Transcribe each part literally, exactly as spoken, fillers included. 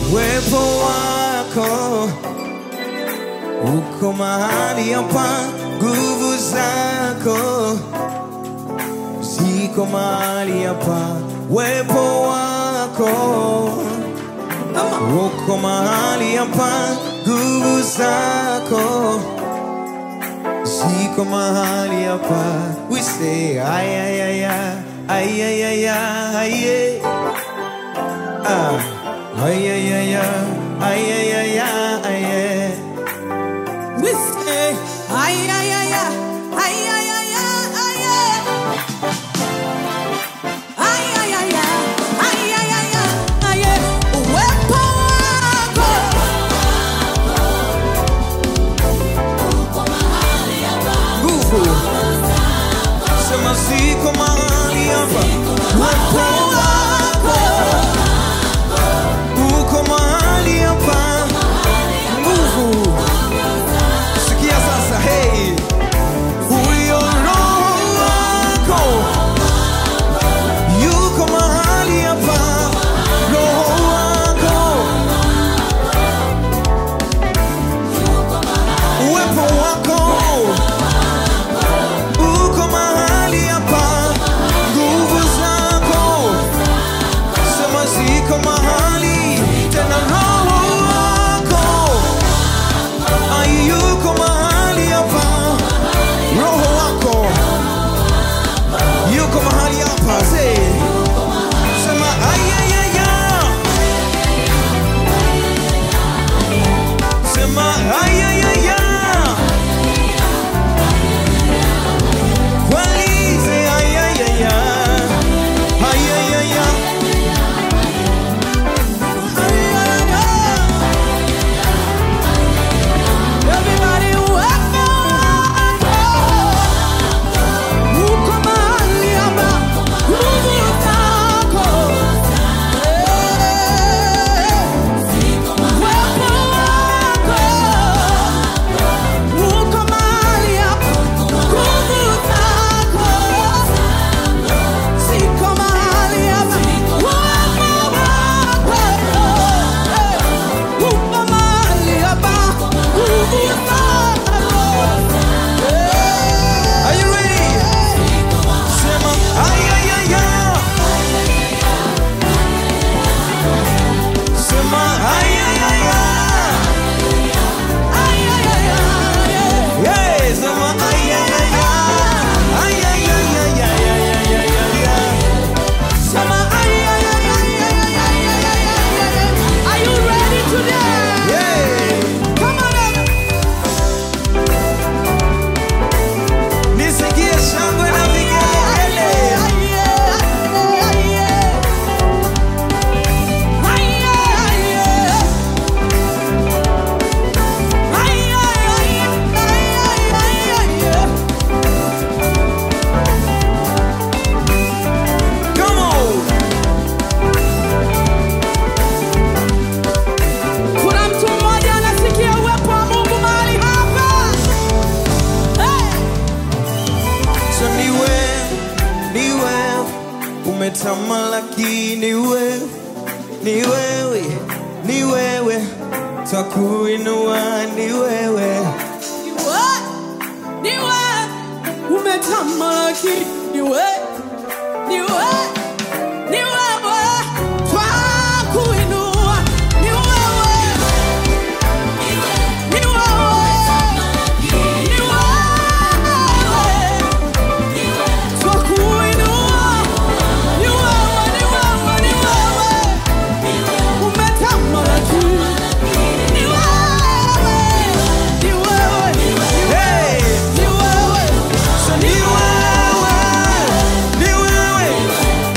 Uwepo wako uko mahali hapa, nguvu zako ziko mahali hapa. Uwepo wako uko mahali hapa, nguvu zako ziko mahali hapa. We say ay ay ay ay ay ay ay ah ay ay ay ay ay ay ay. We say ay ay ay ay ay ay ay ay ay ay ay ay ay ay. Uwepo wako uko mahali hapa, Nguvu sema ziko mahali hapa. Uwepo wako uko mahali hapa, nguvu. Sikia sasa, hey, huyo Roho wako yuko mahali hapa. Roho wako, uwepo wako uko mahali hapa, nguvu zako sema ziko mahali tena. Roho wako ayuko mahali hapa, Roho wako yuko mahali hapa. Say, sema ay ay ay ay. Sema ay ay ay ay. Kweli say ay ay ay ay. Ay ay ay ay. everybody. Uwepo wako uko mahali hapa, nguvu zako uwepo wako uko mahali hapa, nguvu zako ziko mahali hapa. Uwepo wako uko mahali hapa, nguvu zako. Are you ready? Sema ay ay ay ay. Sema ay ay ay ay. Ay, ay, ay, ay, ay. Hey, sema ay ay ay ay. Ay ay ay ay ay ay ay ay ay. Sama ay, ay, ay, ay, ay, ay, ay, ay, ay, ay, ay. Are you ready to dance? Yeah. Come on up. Nisikie shangwe na vigelegele. Ay, ay, ay, ay, ay. Ay, ay, ay, ay. Ay, ay, ay, ay, ay, ay, ay. Come on. Kuna mtu mmoja anasikia uwepo wa Mungu mahali hapa. Hey! So ni wewe, ni wewe umetamalaki, ni wewe, ni wewe, ni wewe takuinua, ni wewe. Ni wewe umetamalaki, ni wewe, ni wewe, ni wewe twakuinua, ni wewe, ni wewe, ni wewe twakuinua, ni wewe, ni wewe, ni wewe umetamalaki, ni wewe, ni wewe, Hey, ni wewe. so ni wewe, ni wewe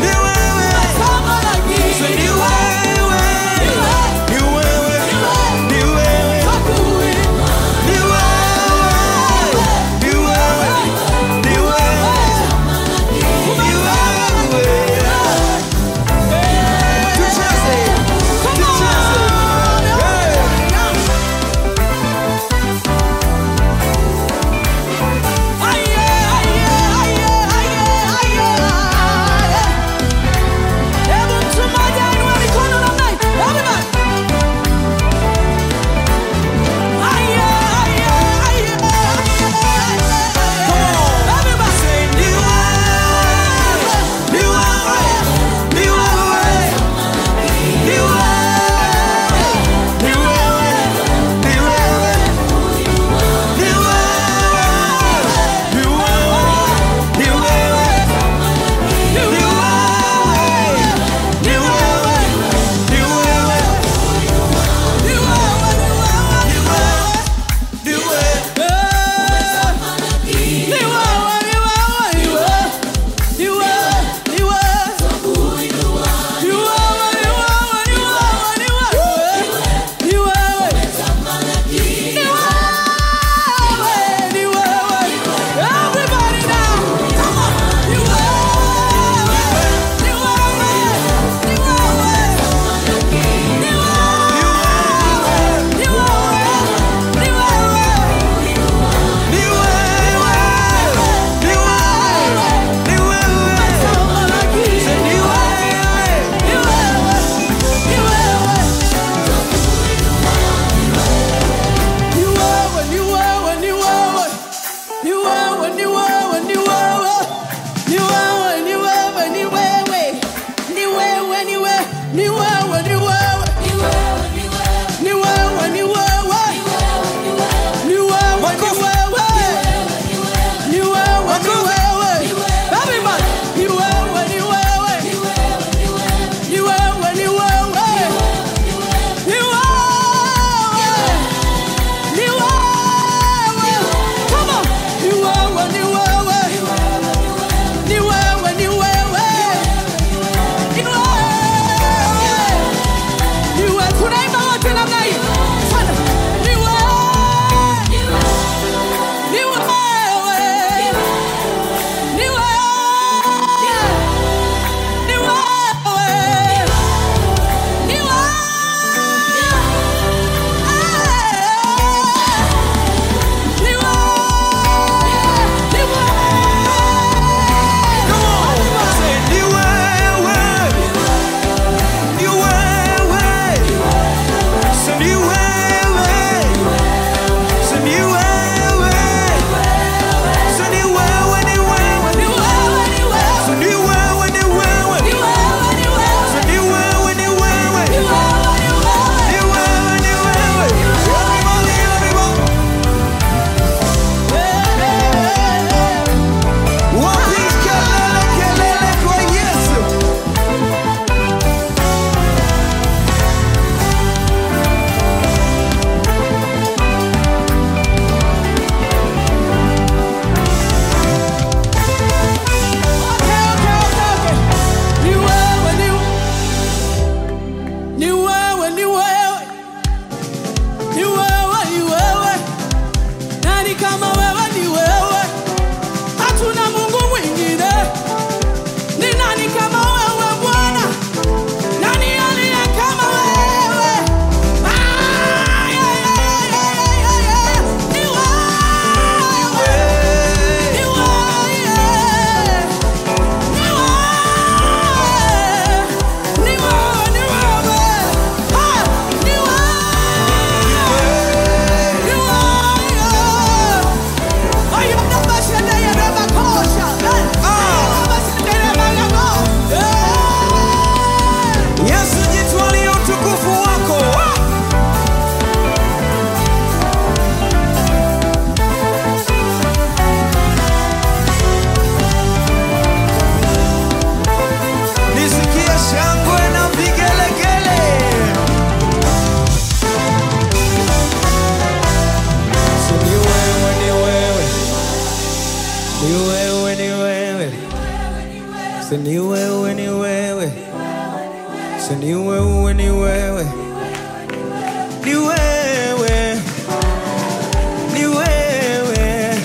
Se ni wewe, ni wewe. Se ni wewe, ni wewe. Ni wewe. Ni wewe.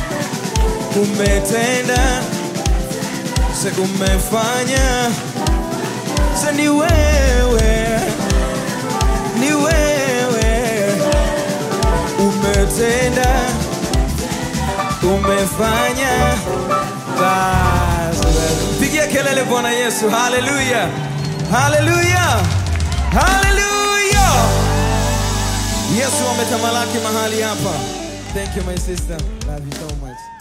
Umetenda. Se umefanya. Se ni wewe. Ni wewe. Umetenda. Umefanya. Pigia kelele Bwana Yesu. Hallelujah. Hallelujah. Hallelujah. Yesu ametamalaki mahali hapa. Thank you my sister. Love you so much.